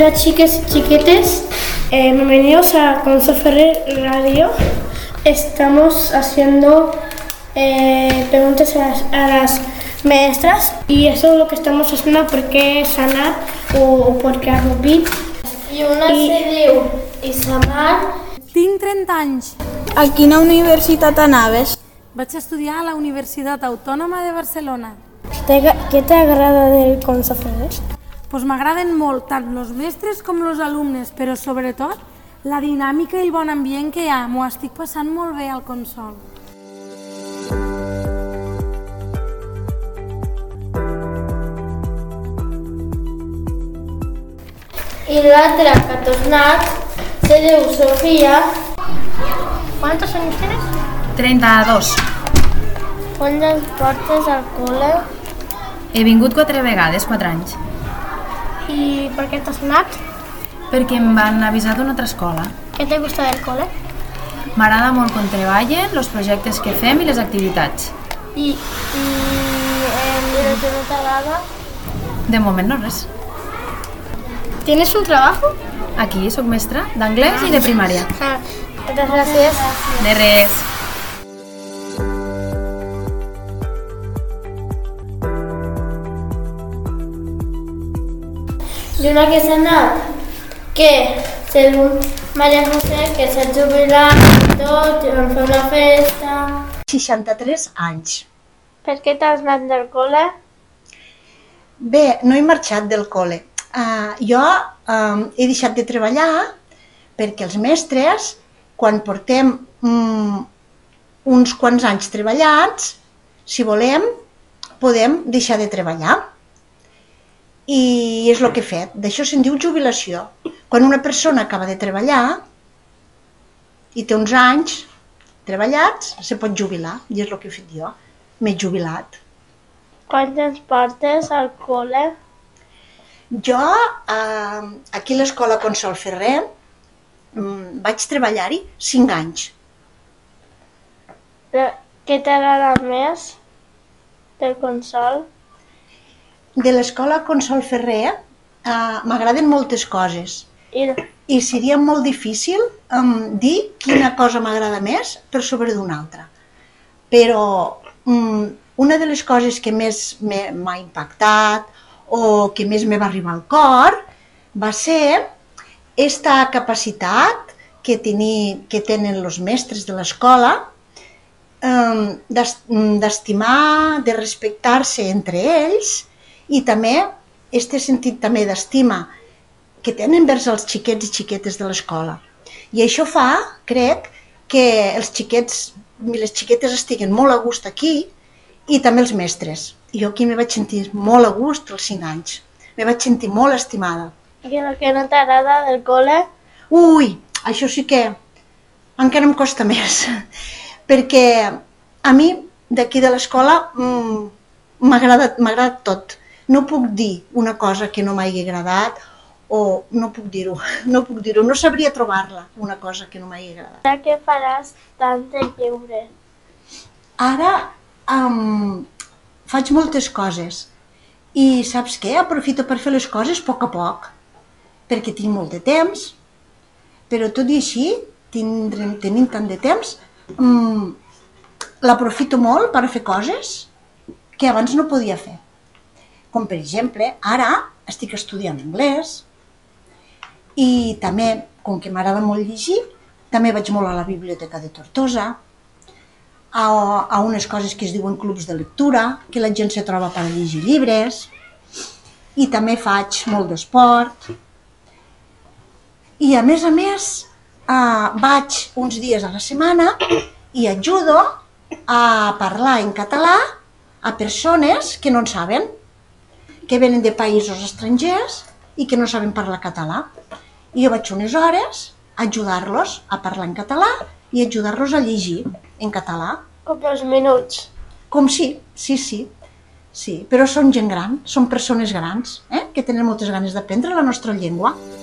Hola chicas y chiquetes, bienvenidos a Consol Ferrer Radio. Estamos haciendo preguntas a las maestras y eso es lo que estamos haciendo porque s'ha anat o perquè ha rompit. I una se diu Isamar. Tinc 30 anys. A quina universitat anaves? Vaig estudiar a la Universitat Autònoma de Barcelona. Què t'agrada del Consol Ferrer? Pues m'agraden molt tant els mestres com els alumnes, però sobretot la dinàmica i el bon ambient que hi ha. M'ho estic passant molt bé al Consol. I l'altra que ha tornat se diu Sofia. ¿Cuántos años tienes? 32. Quantes portes al col·le? He vingut 4 vegades, 4 anys. ¿Y por qué t'has anat? Perquè em van avisar d'una altra escola. ¿Qué te gusta del cole? M'agrada molt com treballen, els projectes que fem i les activitats. I el que no t'agrada? De moment no res. ¿Tienes un trabajo? Aquí sóc mestra d'anglès i de primària. Moltes gràcies. De res. I una que s'ha anat, que se diu Maria José, que s'ha jubilat i tot, i vam fer una festa. 63 anys. Per què t'has anat del col·le? Bé, no he marxat del col·le. Jo he deixat de treballar perquè els mestres, quan portem uns quants anys treballats, si volem, podem deixar de treballar. I és el que he fet. D'això se'n diu jubilació. Quan una persona acaba de treballar i té uns anys treballats, se pot jubilar. I és el que he fet jo. M'he jubilat. Quantes portes al col·le? Jo, aquí a l'escola Consol Ferrer, vaig treballar-hi 5 anys. Què t'agrada més del Consol? De l'escola Consol Ferrer m'agraden moltes coses i seria molt difícil dir quina cosa m'agrada més per sobre d'una altra. Però una de les coses que més m'ha impactat o que més me va arribar al cor va ser aquesta capacitat que tenen els mestres de l'escola d'estimar, de respectar-se entre ells i també aquest sentit també d'estima que tenen vers els xiquets i xiquetes de l'escola. I això fa, crec, que els xiquets i les xiquetes estiguen molt a gust aquí i també els mestres. Jo aquí me vaig sentir molt a gust als 5 anys. Me vaig sentir molt estimada. I el que no t'agrada del col·le? Ui, això sí que encara em costa més, perquè a mi d'aquí de l'escola m'agrada tot. No puc dir una cosa que no m'hagi agradat o no puc dir-ho, no sabria trobar-la, una cosa que no m'hagi agradat. Ara què faràs tant de lliure? Ara faig moltes coses i saps què? Aprofito per fer les coses a poc, perquè tinc molt de temps, però tot i així, tenint tant de temps, l'aprofito molt per fer coses que abans no podia fer. Com per exemple, ara estic estudiant anglès i també, com que m'agrada molt llegir, també vaig molt a la Biblioteca de Tortosa, a unes coses que es diuen clubs de lectura, que la gent se troba per llegir llibres, i també faig molt d'esport. I a més, vaig uns dies a la setmana i ajudo a parlar en català a persones que no en saben, que venen de països estrangers i que no saben parlar català. I jo vaig unes hores a ajudar-los a parlar en català i ajudar-los a llegir en català. Com 2 minuts. Com sí, però són gent gran, són persones grans, que tenen moltes ganes d'aprendre la nostra llengua.